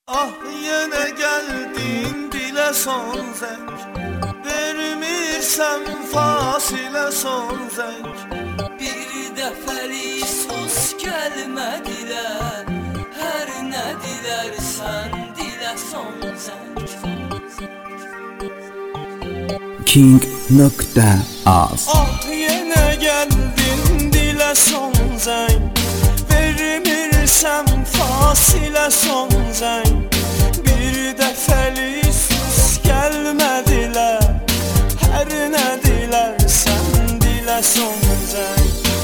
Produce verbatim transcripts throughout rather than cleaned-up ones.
Ah yenə gəldin dilə son zəng, vermirsən fasilə son zəng. Bir dəfəlik sus gəlmədilər, hər nə dilərsən dilə son zəng. King.az Ah yenə gəldin dilə son zəng, vermirsən fasilə son zəng. Bir dəfəlik sus gəlmədilər, hər nə dilərsən dilə son zəng.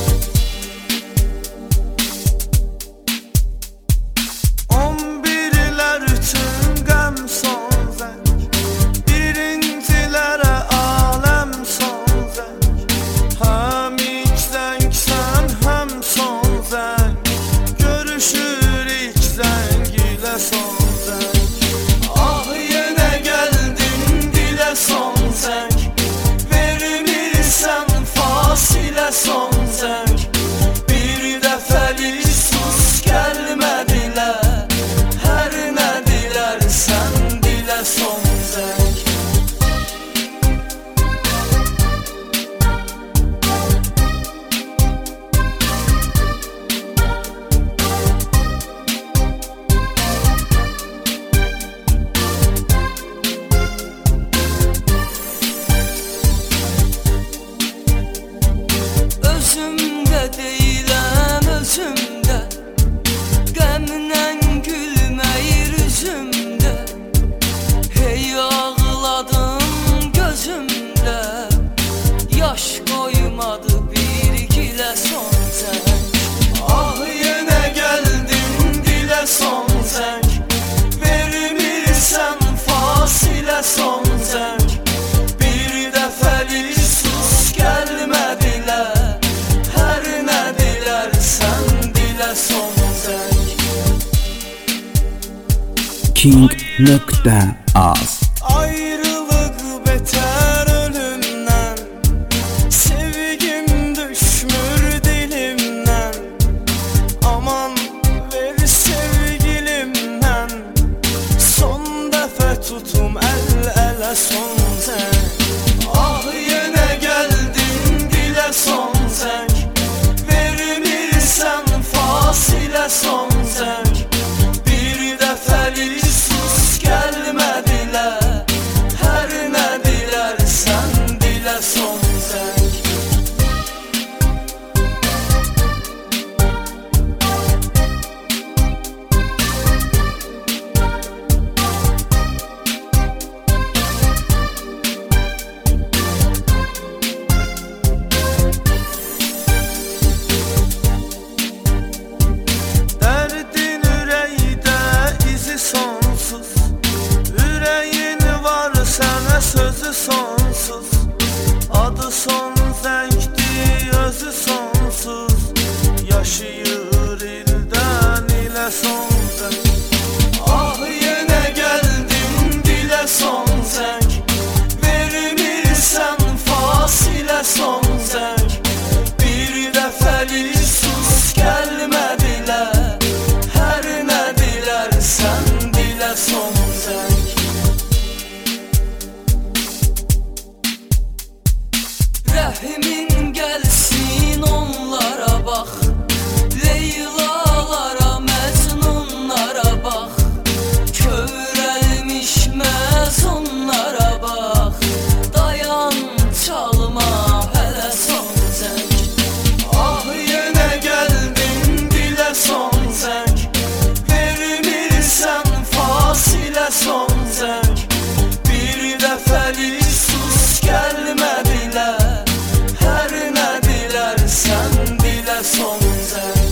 On birlər üçün qəm son zəng, birincilərə aləm son zəng. Həm ilk zəngsən, həm son zəng, görüşürük zəng ilə son zəng. Ah yenə gəldin dilə son zəng, vermirsən fasilə son zəng. Bir dəfəlik sus gəlmədilər, hər nə dilərsən dilə son zəng. Özümdə deyiləm, özümdə qəmdən gülməyir üzümdə. Hey ağladım gözümdə, yaş qoymadı bir gilə son zəng. Ah yenə gəldin dilə son zəng, vermirsən fasilə son zəng. Bir dəfəlik sus gəlmədilər, hər nə dilərsən dilə son zəng. King.az Ayrılık beter ölümden, sevgim düşmür dilimden. Aman ver sevgilimden, son dəfə tutum əl ələ son zəng. Ah yenə gəldin dilə son zəng, vermirsən fasilə son zəng. Bir dəfəlik sus gəlmədilər, hər nə dilərsən dilə son zəng. Dərdin ürəkdə izi sonsuz, ürəyin var sənə sözü sonsuz. Adı son zəngdir, özü sonsuz, yaşayır ildən ilə son zəng. Ah yenə gəldin dilə son zəng, vermirsən fasilə son zəng. Bir dəfəlik sus gəlmədilər, hər nə dilərsən dilə son zəng. Rəhmin gəlsin onlara bax, Leylalara, Məcnunlara bax, kövrəlmiş məzunlara bax. Dayan çalma hələ son zəng. Ah yenə gəldin dilə son zəng, vermirsən fasilə son zəng. Bir dəfəlik sus gəlmədilər, hər nə dilərsən dilə son zəng.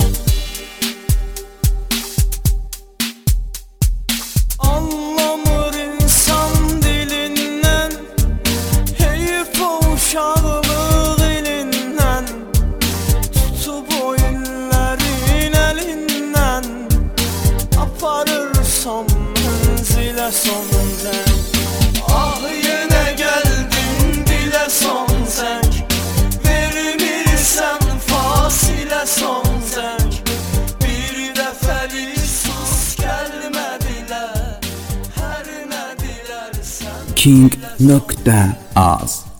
Anlamır insan dilindən, heyif o uşaqlıq ilindən. Tutub o illərin əlindən, aparırsan mənzilə son zəng. Ah yenə gəldin dilə son zəng, vermirsən fasilə son zəng. Bir dəfəlik sus gəlmədilər. king nokta az